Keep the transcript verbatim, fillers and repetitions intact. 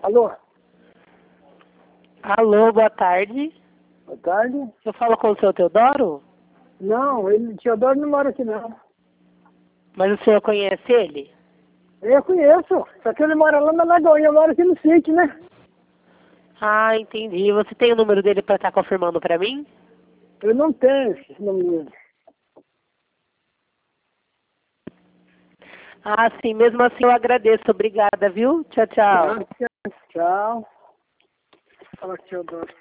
Alô? Alô, boa tarde. Boa tarde. Eu falo com o seu Teodoro? Não, ele, Teodoro não mora aqui não. Mas o senhor conhece ele? Eu conheço, só que ele mora lá na Lagoinha, eu moro aqui no sítio, né? Ah, entendi. Você tem o número dele para estar confirmando para mim? Eu não tenho esse nome dele. Ah, sim. Mesmo assim eu agradeço. Obrigada, viu? Tchau, tchau. Tchau. Tchau. Fala, Teodoro.